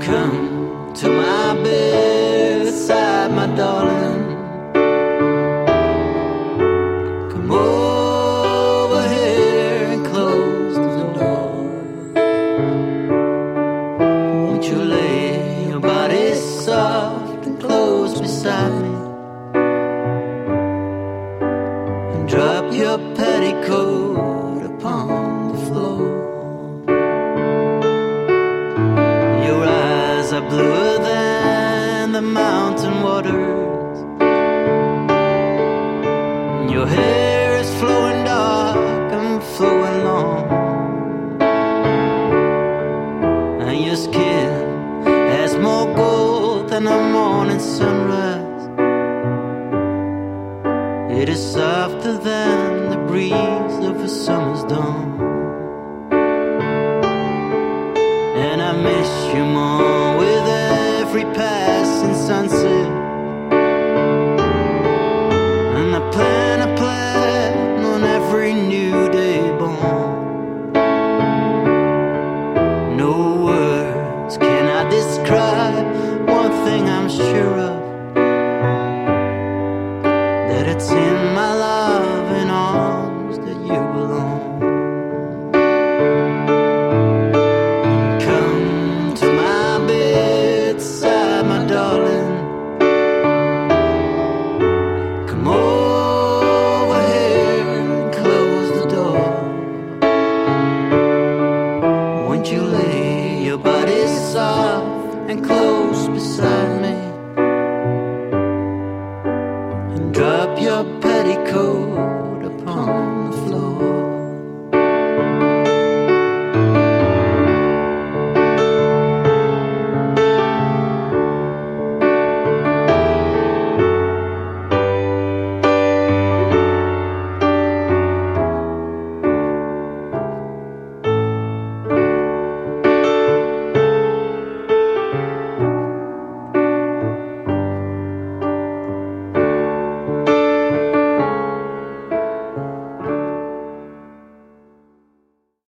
Come to my bedside, my darling. Come over here and close the door. Won't you lay your body soft and close beside me, and drop your petticoat upon the floor. Your eyes are bluer than the mountain waters, and your hair is flowing dark and flowing long, and your skin has more gold than the morning sun